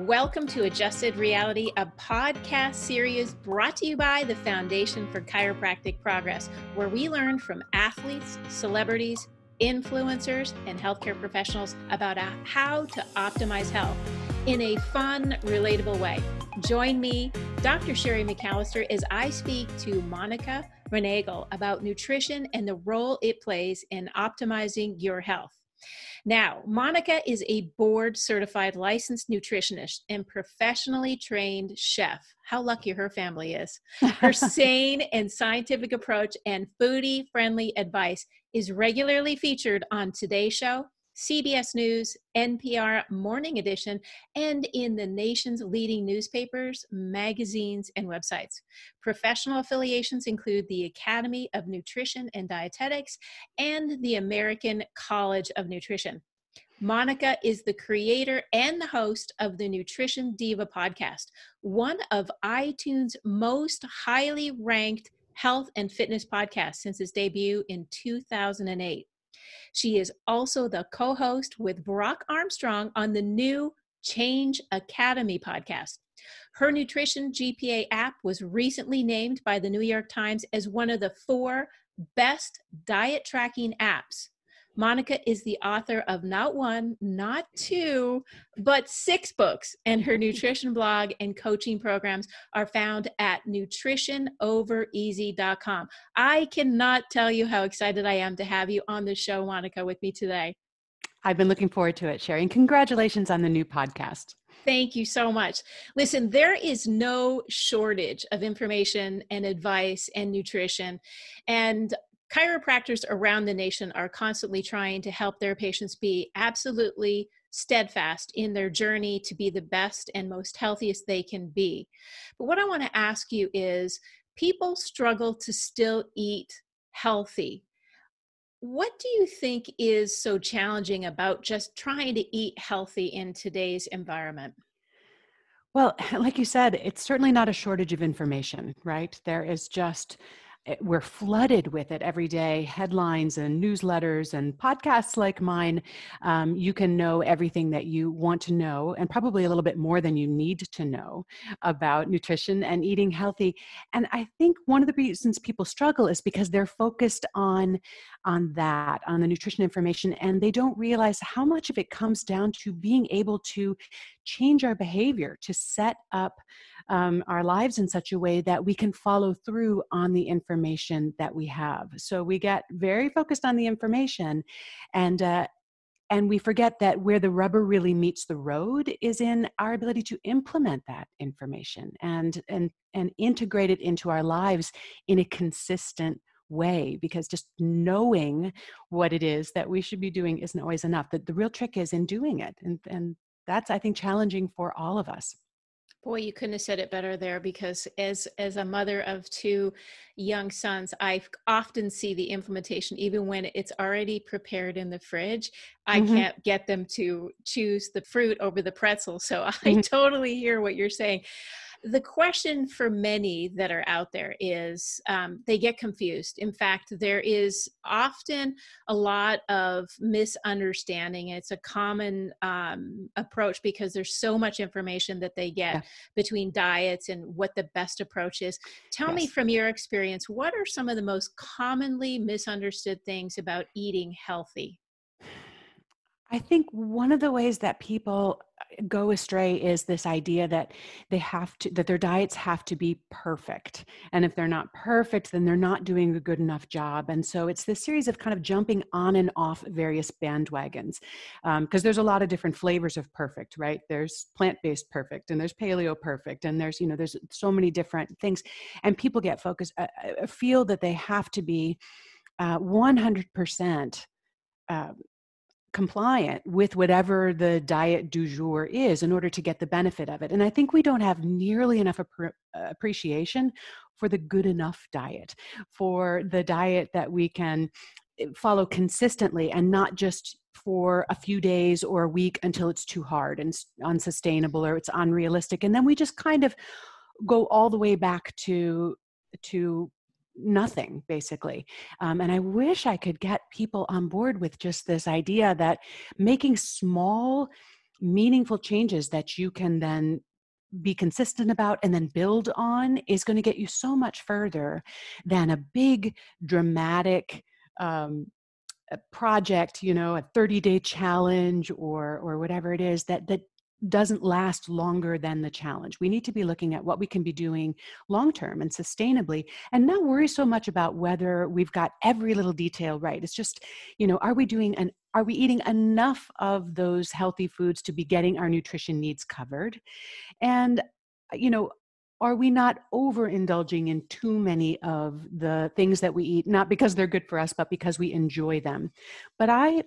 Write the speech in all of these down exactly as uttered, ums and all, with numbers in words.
Welcome to Adjusted Reality, a podcast series brought to you by the Foundation for Chiropractic Progress, where we learn from athletes, celebrities, influencers, and healthcare professionals about how to optimize health in a fun, relatable way. Join me, Doctor Sherry McAllister, as I speak to Monica Renegal about nutrition and the role it plays in optimizing your health. Now, Monica is a board-certified licensed nutritionist and professionally trained chef. How lucky her family is. Her sane and scientific approach and foodie-friendly advice is regularly featured on Today Show, C B S News, N P R Morning Edition, and in the nation's leading newspapers, magazines, and websites. Professional affiliations include the Academy of Nutrition and Dietetics and the American College of Nutrition. Monica is the creator and the host of the Nutrition Diva podcast, one of iTunes' most highly ranked health and fitness podcasts since its debut in two thousand eight. She is also the co-host with Brock Armstrong on the new Change Academy podcast. Her Nutrition G P A app was recently named by the New York Times as one of the four best diet tracking apps. Monica is the author of not one, not two, but six books, and her nutrition blog and coaching programs are found at nutrition over easy dot com. I cannot tell you how excited I am to have you on the show, Monica, with me today. I've been looking forward to it, Sherry, and congratulations on the new podcast. Thank you so much. Listen, there is no shortage of information and advice and nutrition, and chiropractors around the nation are constantly trying to help their patients be absolutely steadfast in their journey to be the best and most healthiest they can be. But what I want to ask you is, people struggle to still eat healthy. What do you think is so challenging about just trying to eat healthy in today's environment? Well, like you said, it's certainly not a shortage of information, right? There is just we're flooded with it every day, headlines and newsletters and podcasts like mine. Um, you can know everything that you want to know, and probably a little bit more than you need to know about nutrition and eating healthy. And I think one of the reasons people struggle is because they're focused on, on that, on the nutrition information, and they don't realize how much of it comes down to being able to change our behavior, to set up Um, our lives in such a way that we can follow through on the information that we have. So we get very focused on the information, and uh, and we forget that where the rubber really meets the road is in our ability to implement that information and and and integrate it into our lives in a consistent way, because just knowing what it is that we should be doing isn't always enough. The, the real trick is in doing it, and and that's, I think, challenging for all of us. Boy, you couldn't have said it better there, because as as a mother of two young sons, I often see the implementation, even when it's already prepared in the fridge. I Mm-hmm. can't get them to choose the fruit over the pretzel. So I Mm-hmm. totally hear what you're saying. The question for many that are out there is um, they get confused. In fact, there is often a lot of misunderstanding. It's a common um, approach because there's so much information that they get Yeah. between diets and what the best approach is. Tell me Yes. from your experience, what are some of the most commonly misunderstood things about eating healthy? I think one of the ways that people go astray is this idea that they have to, that their diets have to be perfect. And if they're not perfect, then they're not doing a good enough job. And so it's this series of kind of jumping on and off various bandwagons. Um, because there's a lot of different flavors of perfect, right? There's plant-based perfect, and there's paleo perfect, and there's, you know, there's so many different things. And people get focused, uh, uh, feel that they have to be uh, one hundred percent uh, compliant with whatever the diet du jour is in order to get the benefit of it. And I think we don't have nearly enough appre- appreciation for the good enough diet, for the diet that we can follow consistently and not just for a few days or a week until it's too hard and unsustainable or it's unrealistic. And then we just kind of go all the way back to, to nothing, basically. Um, and I wish I could get people on board with just this idea that making small meaningful changes that you can then be consistent about and then build on is going to get you so much further than a big dramatic um, a project, you know, a thirty day challenge or or whatever it is that that doesn't last longer than the challenge. We need to be looking at what we can be doing long term and sustainably, and not worry so much about whether we've got every little detail right. It's just, you know, are we doing an are we eating enough of those healthy foods to be getting our nutrition needs covered? And, you know, are we not overindulging in too many of the things that we eat, not because they're good for us, but because we enjoy them? But I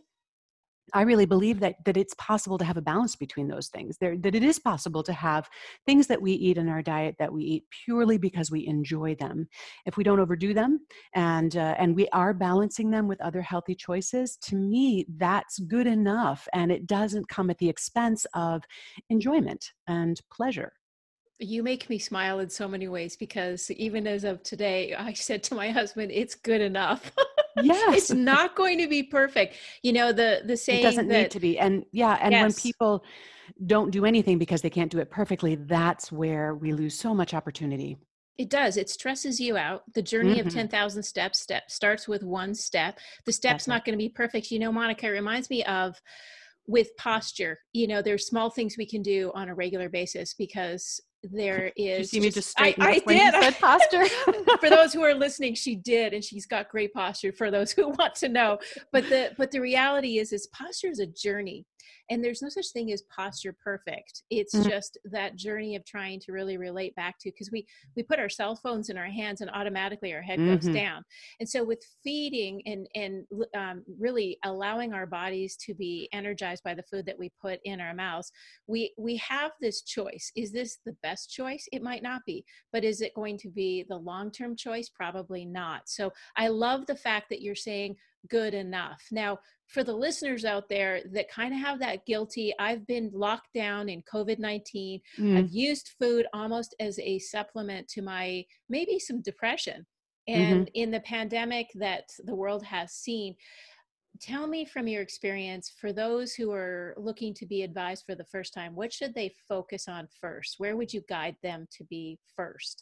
I really believe that that it's possible to have a balance between those things. There, that it is possible to have things that we eat in our diet that we eat purely because we enjoy them. If we don't overdo them, and uh, and we are balancing them with other healthy choices, to me, that's good enough, and it doesn't come at the expense of enjoyment and pleasure. You make me smile in so many ways, because even as of today, I said to my husband, it's good enough. Yes. It's not going to be perfect. You know, the the It saying doesn't need that, to be. And yeah, and when yes, people don't do anything because they can't do it perfectly, that's where we lose so much opportunity. it does. It stresses you out. The journey of Hmm. ten thousand steps step starts with one step. The step's That's right. not going to be perfect. You know, Monica, it reminds me of with posture. You know, there's small things we can do on a regular basis, because there Did you is see me just, just I, straighten I up when you did. said posture? For those who are listening, she did, and she's got great posture for those who want to know. But the, but the reality is, is posture is a journey, and there's no such thing as posture perfect. It's Mhm. just that journey of trying to really relate back to, because we, we put our cell phones in our hands and automatically our head goes Mhm. down. And so with feeding and, and um, really allowing our bodies to be energized by the food that we put in our mouths, we, we have this choice. Is this the best choice? It might not be, but is it going to be the long-term choice? Probably not. So I love the fact that you're saying good enough. Now, for the listeners out there that kind of have that guilty, I've been locked down in COVID nineteen. Mm. I've used food almost as a supplement to my maybe some depression. Mhm. And in the pandemic that the world has seen, tell me from your experience, for those who are looking to be advised for the first time, what should they focus on first? Where would you guide them to be first?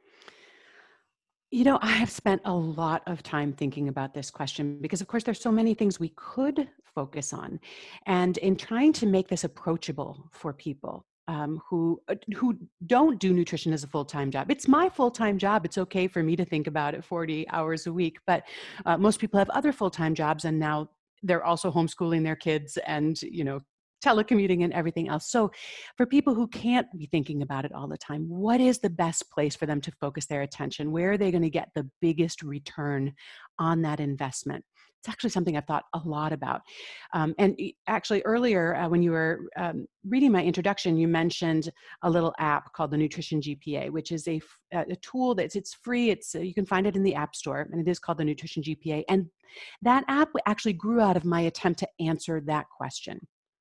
You know, I have spent a lot of time thinking about this question because, of course, there's so many things we could focus on. And in trying to make this approachable for people um, who uh, who don't do nutrition as a full-time job, it's my full-time job. It's okay for me to think about it forty hours a week, but uh, most people have other full-time jobs, and now they're also homeschooling their kids and, you know, telecommuting and everything else. So for people who can't be thinking about it all the time, what is the best place for them to focus their attention? Where are they going to get the biggest return on that investment? It's actually something I've thought a lot about. Um, and e- actually, earlier uh, when you were um, reading my introduction, you mentioned a little app called the Nutrition G P A, which is a, f- a tool that's it's free. It's uh, you can find it in the App Store, and it is called the Nutrition G P A. And that app actually grew out of my attempt to answer that question.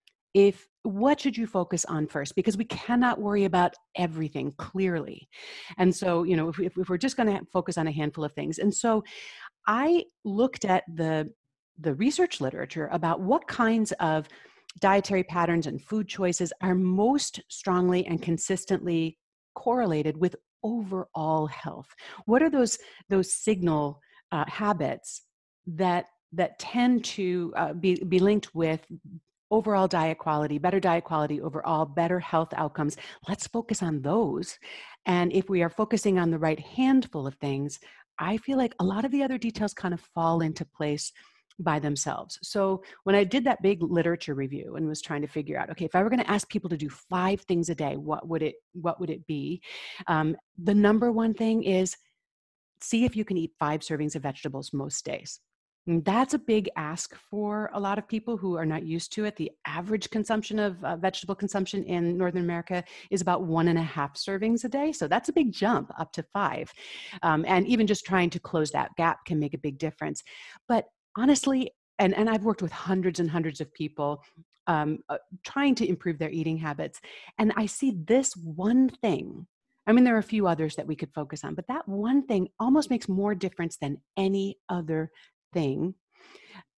If what should you focus on first, because we cannot worry about everything clearly. And so, you know, if, if, if we're just going to focus on a handful of things. And so I looked at the the research literature about what kinds of dietary patterns and food choices are most strongly and consistently correlated with overall health. What are those those signal uh, habits that that tend to uh, be be linked with overall diet quality, better diet quality overall, better health outcomes? Let's focus on those. And if we are focusing on the right handful of things, I feel like a lot of the other details kind of fall into place by themselves. So when I did that big literature review and was trying to figure out, okay, if I were going to ask people to do five things a day, what would it what would it be? Um, the number one thing is see if you can eat five servings of vegetables most days. And that's a big ask for a lot of people who are not used to it. The average consumption of uh, vegetable consumption in Northern America is about one and a half servings a day. So that's a big jump up to five. Um, and even just trying to close that gap can make a big difference. But honestly, and, and I've worked with hundreds and hundreds of people um, uh, trying to improve their eating habits. And I see this one thing. I mean, there are a few others that we could focus on, but that one thing almost makes more difference than any other thing.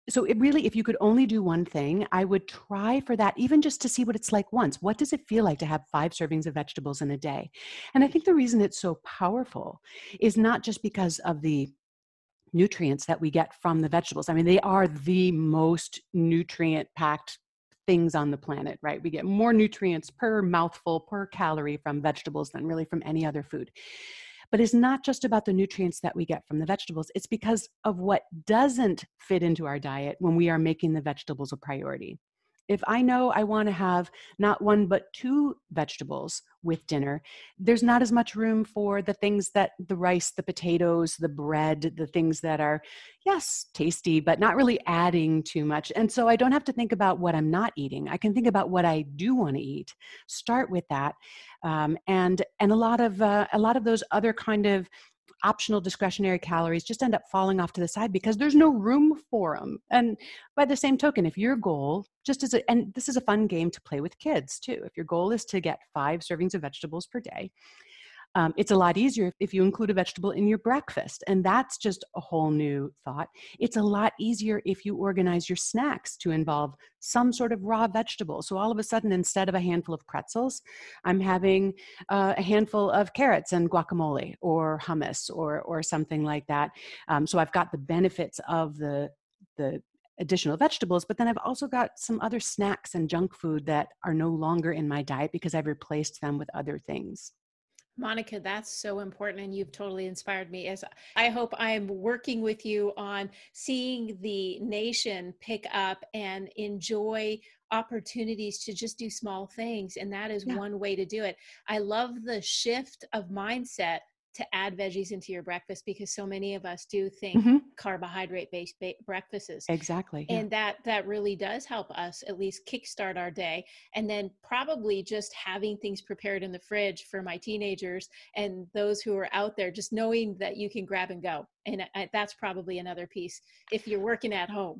So it really, if you could only do one thing, I would try for that, even just to see what it's like once. What does it feel like to have five servings of vegetables in a day? And I think the reason it's so powerful is not just because of the nutrients that we get from the vegetables. I mean, they are the most nutrient packed things on the planet, right? We get more nutrients per mouthful, per calorie from vegetables than really from any other food. But it's not just about the nutrients that we get from the vegetables. It's because of what doesn't fit into our diet when we are making the vegetables a priority. If I know I want to have not one, but two vegetables with dinner, there's not as much room for the things that the rice, the potatoes, the bread, the things that are, yes, tasty, but not really adding too much. And so I don't have to think about what I'm not eating. I can think about what I do want to eat, start with that. Um, and, and a lot of, uh, a lot of those other kind of optional discretionary calories just end up falling off to the side because there's no room for them. And by the same token, if your goal, just as a, and this is a fun game to play with kids too, if your goal is to get five servings of vegetables per day, Um, it's a lot easier if you include a vegetable in your breakfast. And that's just a whole new thought. It's a lot easier if you organize your snacks to involve some sort of raw vegetable. So all of a sudden, instead of a handful of pretzels, I'm having uh, a handful of carrots and guacamole or hummus or, or something like that. Um, so I've got the benefits of the, the additional vegetables, but then I've also got some other snacks and junk food that are no longer in my diet because I've replaced them with other things. Monica, that's so important. And you've totally inspired me as I hope I'm working with you on seeing the nation pick up and enjoy opportunities to just do small things. And that is Yeah. one way to do it. I love the shift of mindset to add veggies into your breakfast because so many of us do think Mm-hmm. carbohydrate based ba- breakfasts. Exactly. Yeah. And that that really does help us at least kickstart our day. And then probably just having things prepared in the fridge for my teenagers and those who are out there, just knowing that you can grab and go. And I, that's probably another piece if you're working at home.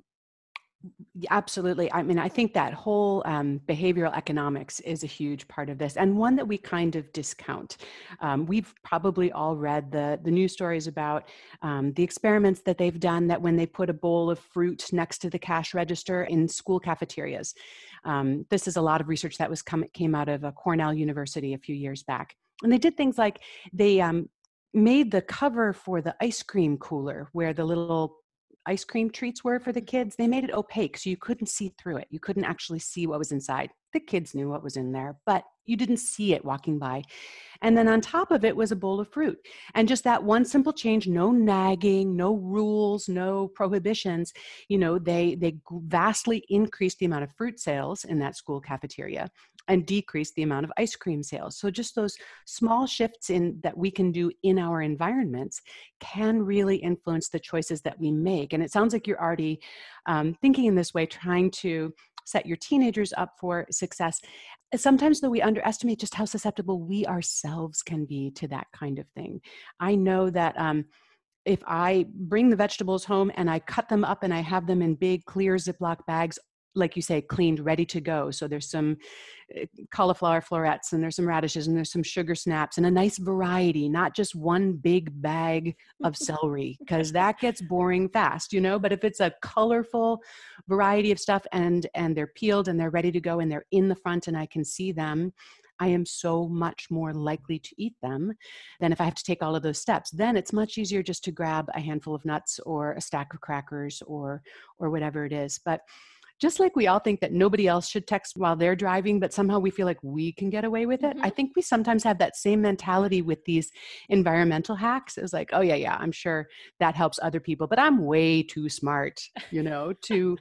Absolutely. I mean, I think that whole um, behavioral economics is a huge part of this, and one that we kind of discount. Um, we've probably all read the, the news stories about um, the experiments that they've done that when they put a bowl of fruit next to the cash register in school cafeterias. Um, this is a lot of research that was come, came out of uh, Cornell University a few years back. And they did things like they um, made the cover for the ice cream cooler where the little ice cream treats were for the kids, they made it opaque so you couldn't see through it. You couldn't actually see what was inside. The kids knew what was in there, but you didn't see it walking by. And then on top of it was a bowl of fruit. And just that one simple change, no nagging, no rules, no prohibitions, you know, they they vastly increased the amount of fruit sales in that school cafeteria and decreased the amount of ice cream sales. So just those small shifts in that we can do in our environments can really influence the choices that we make. And it sounds like you're already um, thinking in this way, trying to set your teenagers up for success. Sometimes, though, we underestimate just how susceptible we ourselves can be to that kind of thing. I know that um, if I bring the vegetables home and I cut them up and I have them in big, clear Ziploc bags, like you say, cleaned, ready to go. So there's some cauliflower florets and there's some radishes and there's some sugar snaps and a nice variety, not just one big bag of celery, because that gets boring fast, you know. But if it's a colorful variety of stuff and and they're peeled and they're ready to go and they're in the front and I can see them, I am so much more likely to eat them than if I have to take all of those steps. Then it's much easier just to grab a handful of nuts or a stack of crackers or or whatever it is. But just like we all think that nobody else should text while they're driving, but somehow we feel like we can get away with it. Mm-hmm. I think we sometimes have that same mentality with these environmental hacks. It's like, oh yeah, yeah, I'm sure that helps other people, but I'm way too smart, you know, to,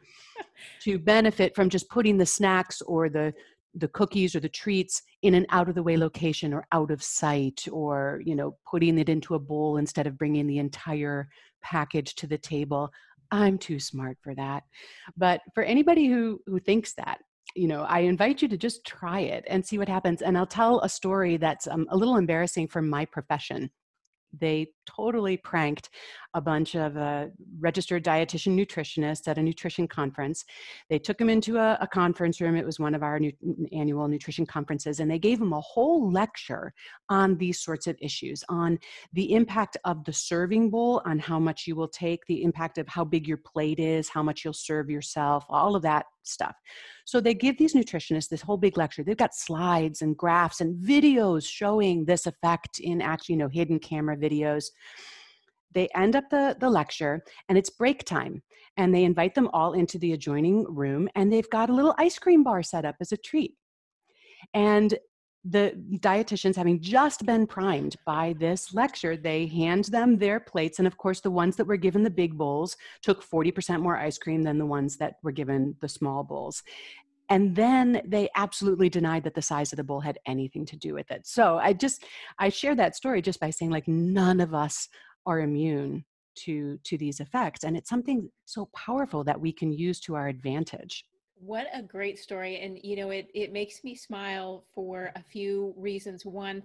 to benefit from just putting the snacks or the, the cookies or the treats in an out of the way location or out of sight, or, you know, putting it into a bowl instead of bringing the entire package to the table. I'm too smart for that. But for anybody who who thinks that, you know, I invite you to just try it and see what happens. And I'll tell a story that's um, a little embarrassing from my profession. they totally pranked a bunch of uh, registered dietitian nutritionists at a nutrition conference. They took them into a, a conference room. It was one of our new, annual nutrition conferences, and they gave them a whole lecture on these sorts of issues, on the impact of the serving bowl, on how much you will take, the impact of how big your plate is, how much you'll serve yourself, all of that stuff. So they give these nutritionists this whole big lecture. They've got slides and graphs and videos showing this effect in actually, you know, hidden camera videos. They end up the, the lecture, and it's break time, and they invite them all into the adjoining room, and they've got a little ice cream bar set up as a treat. And the dietitians, having just been primed by this lecture, they hand them their plates. And of course, the ones that were given the big bowls took forty percent more ice cream than the ones that were given the small bowls. And then they absolutely denied that the size of the bowl had anything to do with it. So I just, I share that story just by saying, like, none of us are immune to, to these effects. And it's something so powerful that we can use to our advantage. What a great story. And, you know, it, it makes me smile for a few reasons. One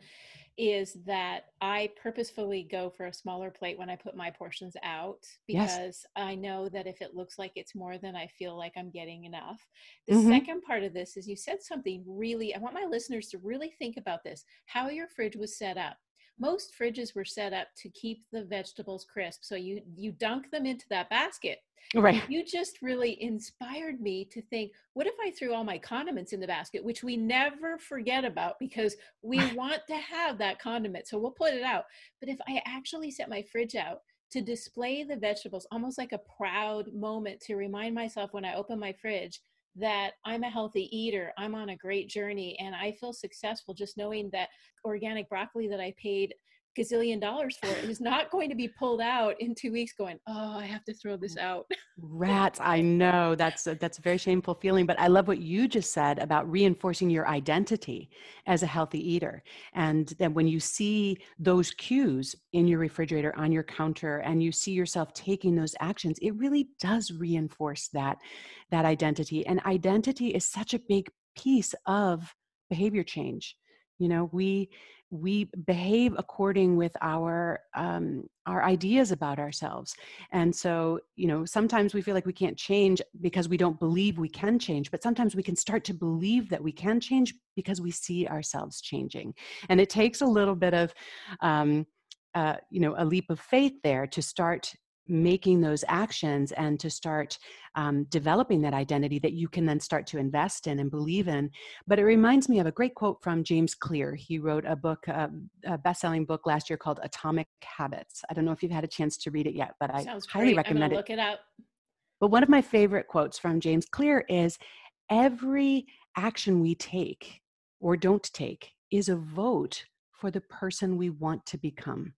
is that I purposefully go for a smaller plate when I put my portions out, because yes. I know that if it looks like it's more than I feel like I'm getting enough. The mm-hmm. second part of this is you said something really, I want my listeners to really think about this, how your fridge was set up. Most fridges were set up to keep the vegetables crisp. So you, you dunk them into that basket. Right. You just really inspired me to think, what if I threw all my condiments in the basket, which we never forget about because we want to have that condiment. So we'll put it out. But if I actually set my fridge out to display the vegetables, almost like a proud moment to remind myself when I open my fridge that I'm a healthy eater, I'm on a great journey, and I feel successful just knowing that organic broccoli that I paid gazillion dollars for it is not going to be pulled out in two weeks going, oh, I have to throw this out. Rats, I know that's a, that's a very shameful feeling, but I love what you just said about reinforcing your identity as a healthy eater. And then when you see those cues in your refrigerator, on your counter, and you see yourself taking those actions, it really does reinforce that, that identity. And identity is such a big piece of behavior change. You know, we we behave according with our um, our ideas about ourselves. And so, you know, sometimes we feel like we can't change because we don't believe we can change, but sometimes we can start to believe that we can change because we see ourselves changing. And it takes a little bit of, um, uh, you know, a leap of faith there to start making those actions and to start um, developing that identity that you can then start to invest in and believe in. But it reminds me of a great quote from James Clear. He wrote a book, uh, a best-selling book last year called Atomic Habits. I don't know if you've had a chance to read it yet, but I Sounds highly great. recommend I'm gonna it. Look it up. But one of my favorite quotes from James Clear is, every action we take or don't take is a vote for the person we want to become.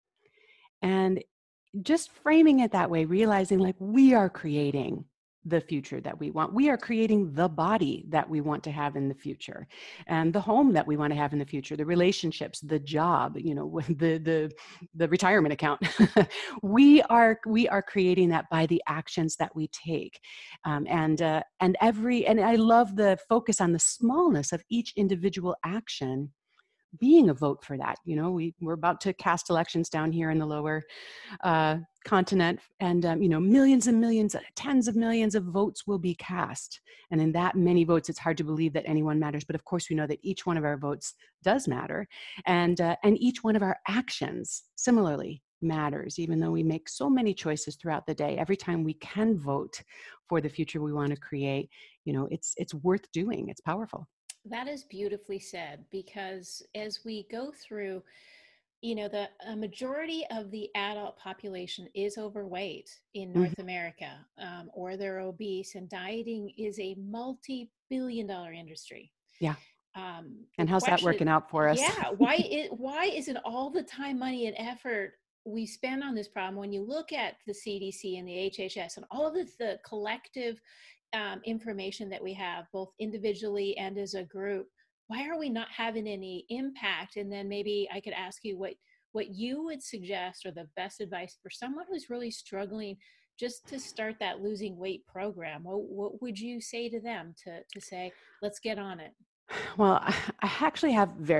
And just framing it that way, realizing like we are creating the future that we want. We are creating the body that we want to have in the future, and the home that we want to have in the future, the relationships, the job, you know, the the the retirement account. we are we are creating that by the actions that we take, um, and uh, and every and I love the focus on the smallness of each individual action being a vote for that. You know, we, we're about to cast elections down here in the lower uh, continent, and, um, you know, millions and millions, tens of millions of votes will be cast. And in that many votes, it's hard to believe that anyone matters. But of course, we know that each one of our votes does matter. And, uh, and each one of our actions similarly matters, even though we make so many choices throughout the day. Every time we can vote for the future we want to create, you know, it's, it's worth doing. It's powerful. That is beautifully said, because as we go through, you know, the a majority of the adult population is overweight in North mm-hmm. America, um, or they're obese, and dieting is a multi-billion dollar industry. Yeah. Um, and how's question, that working out for us? Yeah. Why is, why isn't all the time, money, and effort we spend on this problem, when you look at the C D C and the H H S and all of the, the collective Um, information that we have both individually and as a group, why are we not having any impact? And then maybe I could ask you what what you would suggest or the best advice for someone who's really struggling just to start that losing weight program. What, what would you say to them to to say, let's get on it? Well, I actually have very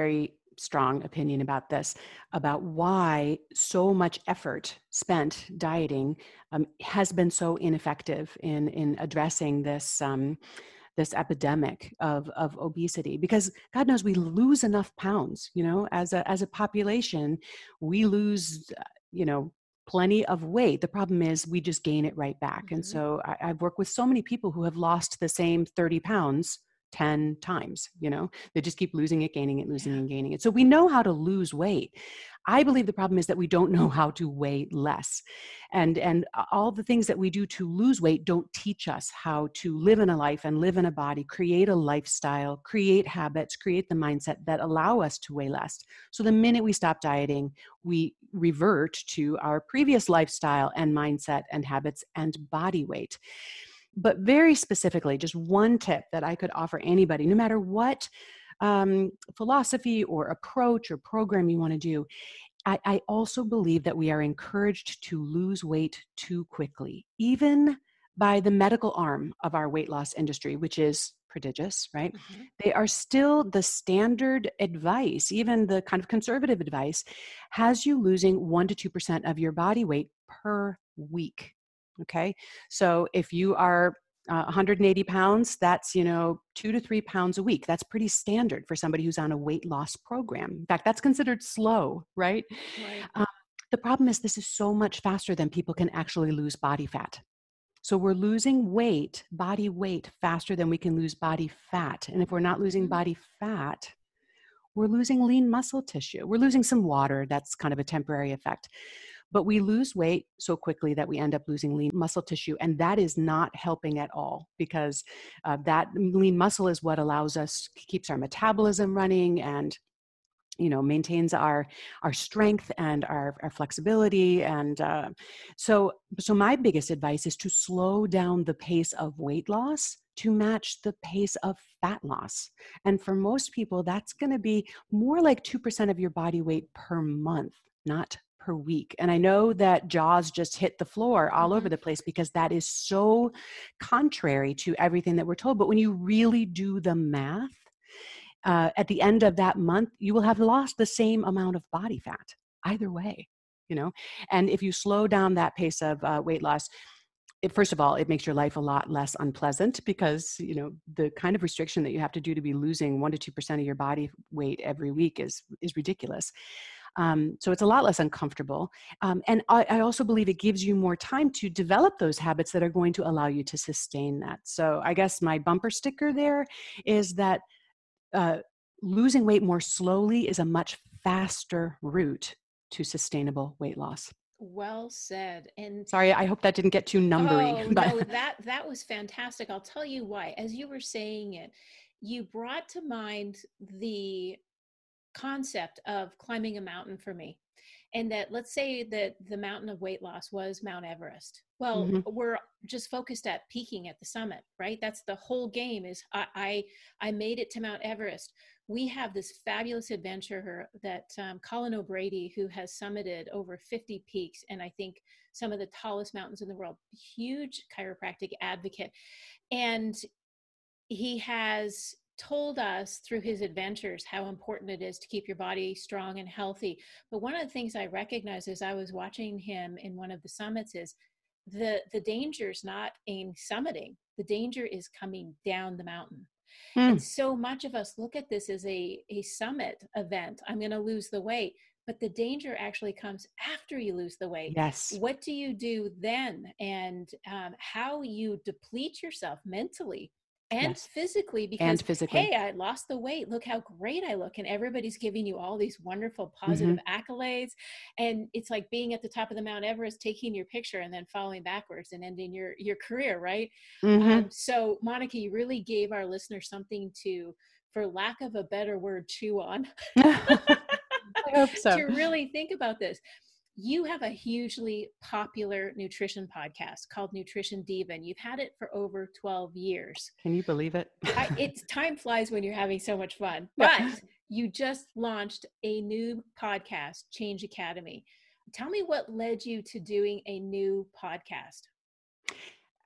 strong opinion about this, about why so much effort spent dieting um, has been so ineffective in, in addressing this um, this epidemic of, of obesity, because God knows we lose enough pounds, you know, as a, as a population, we lose, uh, you know, plenty of weight. The problem is we just gain it right back. Mm-hmm. And so I, I've worked with so many people who have lost the same thirty pounds ten times, you know, they just keep losing it, gaining it, losing Yeah. and gaining it. So we know how to lose weight. I believe the problem is that we don't know how to weigh less. And, and all the things that we do to lose weight don't teach us how to live in a life and live in a body, create a lifestyle, create habits, create the mindset that allow us to weigh less. So the minute we stop dieting, we revert to our previous lifestyle and mindset and habits and body weight. But very specifically, just one tip that I could offer anybody, no matter what um, philosophy or approach or program you want to do, I, I also believe that we are encouraged to lose weight too quickly, even by the medical arm of our weight loss industry, which is prodigious, right? Mm-hmm. They are still the standard advice, even the kind of conservative advice, has you losing one to two percent of your body weight per week. Okay. So if you are uh, one hundred eighty pounds, that's, you know, two to three pounds a week. That's pretty standard for somebody who's on a weight loss program. In fact, that's considered slow, right? Right. Um, the problem is this is so much faster than people can actually lose body fat. So we're losing weight, body weight, faster than we can lose body fat. And if we're not losing Mm-hmm. body fat, we're losing lean muscle tissue. We're losing some water. That's kind of a temporary effect. But we lose weight so quickly that we end up losing lean muscle tissue. And that is not helping at all, because uh, that lean muscle is what allows us, keeps our metabolism running and, you know, maintains our our strength and our, our flexibility. And uh, so, so my biggest advice is to slow down the pace of weight loss to match the pace of fat loss. And for most people, that's going to be more like two percent of your body weight per month, not per week. And I know that jaws just hit the floor all Mm-hmm. over the place, because that is so contrary to everything that we're told. But when you really do the math, uh, at the end of that month, you will have lost the same amount of body fat either way, you know? And if you slow down that pace of uh, weight loss, it, first of all, it makes your life a lot less unpleasant, because, you know, the kind of restriction that you have to do to be losing one to two percent of your body weight every week is, is ridiculous. Um, so it's a lot less uncomfortable. Um, and I, I also believe it gives you more time to develop those habits that are going to allow you to sustain that. So I guess my bumper sticker there is that uh, losing weight more slowly is a much faster route to sustainable weight loss. Well said. And Sorry, I hope that didn't get too numbery. oh But no, that that was fantastic. I'll tell you why. As you were saying it, you brought to mind the concept of climbing a mountain for me. And that, let's say that the mountain of weight loss was Mount Everest. Well, Mhm. we're just focused at peaking at the summit, right? That's the whole game, is I, I, I made it to Mount Everest. We have this fabulous adventurer that um, Colin O'Brady, who has summited over fifty peaks, and I think some of the tallest mountains in the world, huge chiropractic advocate. And he has told us through his adventures how important it is to keep your body strong and healthy. But one of the things I recognized as I was watching him in one of the summits is the the danger is not in summiting. The danger is coming down the mountain. And Mm. so much of us look at this as a, a summit event. I'm going to lose the weight. But the danger actually comes after you lose the weight. Yes. What do you do then? And um, how you deplete yourself mentally and Yes. physically, And because, physically. hey, I lost the weight. Look how great I look. And everybody's giving you all these wonderful positive Mhm. accolades. And it's like being at the top of the Mount Everest, taking your picture and then falling backwards and ending your, your career, right? Mhm. Um, so, Monica, you really gave our listeners something to, for lack of a better word, chew on. I hope so. To really think about this. You have a hugely popular nutrition podcast called Nutrition Diva, and you've had it for over twelve years. Can you believe it? I, it's time flies when you're having so much fun. Yeah. But you just launched a new podcast, Change Academy. Tell me what led you to doing a new podcast.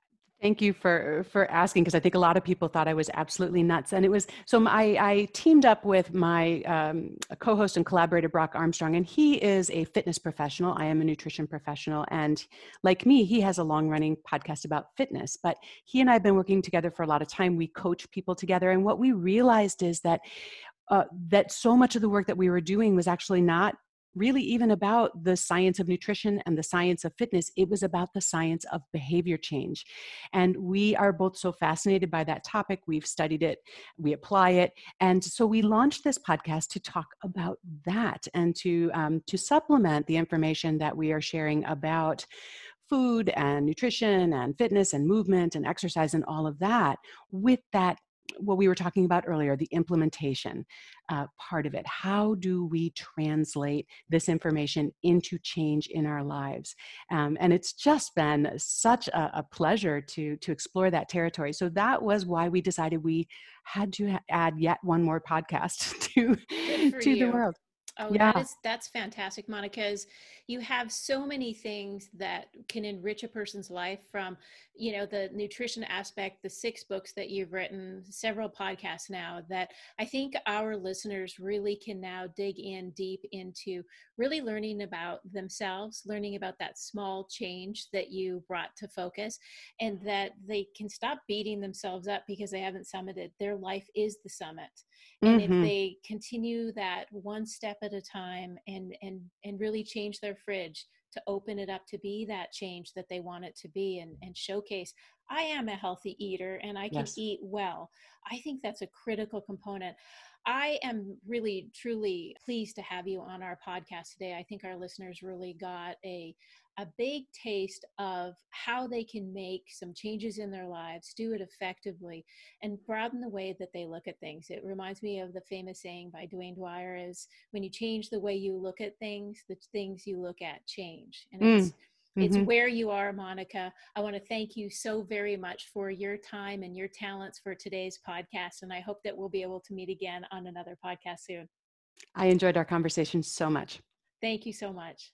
Thank you for for asking, because I think a lot of people thought I was absolutely nuts. And it was, so I, I teamed up with my um, co-host and collaborator, Brock Armstrong, and he is a fitness professional. I am a nutrition professional. And like me, he has a long-running podcast about fitness. But he and I have been working together for a lot of time. We coach people together. And what we realized is that uh, that so much of the work that we were doing was actually not really even about the science of nutrition and the science of fitness. It was about the science of behavior change. And we are both so fascinated by that topic. We've studied it, we apply it. And so we launched this podcast to talk about that and to, um, to supplement the information that we are sharing about food and nutrition and fitness and movement and exercise and all of that with that, what we were talking about earlier, the implementation uh, part of it. How do we translate this information into change in our lives? Um, and it's just been such a, a pleasure to, to explore that territory. So that was why we decided we had to ha- add yet one more podcast to, to you. the world. Oh, yeah. that is, that's fantastic, Monica, because you have so many things that can enrich a person's life, from, you know, the nutrition aspect, the six books that you've written, several podcasts now, that I think our listeners really can now dig in deep into really learning about themselves, learning about that small change that you brought to focus, and that they can stop beating themselves up because they haven't summited. Their life is the summit. And Mm-hmm. if they continue that one step at a time and, and, and really change their fridge to open it up to be that change that they want it to be, and, and showcase, I am a healthy eater and I can Yes. eat well. I think that's a critical component. I am really, truly pleased to have you on our podcast today. I think our listeners really got a, a big taste of how they can make some changes in their lives, do it effectively, and broaden the way that they look at things. It reminds me of the famous saying by Dwayne Dwyer is, when you change the way you look at things, the things you look at change. And it's, Mm-hmm. it's where you are, Monica. I want to thank you so very much for your time and your talents for today's podcast. And I hope that we'll be able to meet again on another podcast soon. I enjoyed our conversation so much. Thank you so much.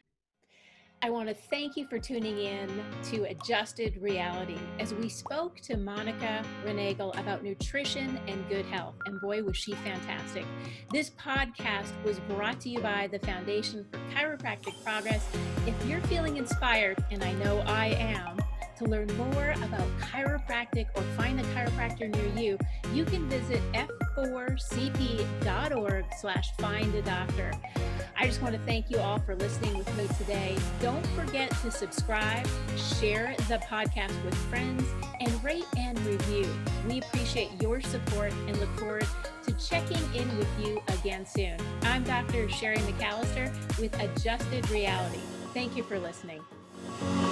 I want to thank you for tuning in to Adjusted Reality as we spoke to Monica Reinagel about nutrition and good health. And boy, was she fantastic. This podcast was brought to you by the Foundation for Chiropractic Progress. If you're feeling inspired, and I know I am, to learn more about chiropractic or find a chiropractor near you, you can visit f four c p dot org slash find a doctor. I just want to thank you all for listening with me today. Don't forget to subscribe, share the podcast with friends, and rate and review. We appreciate your support and look forward to checking in with you again soon. I'm Doctor Sherry McAllister with Adjusted Reality. Thank you for listening.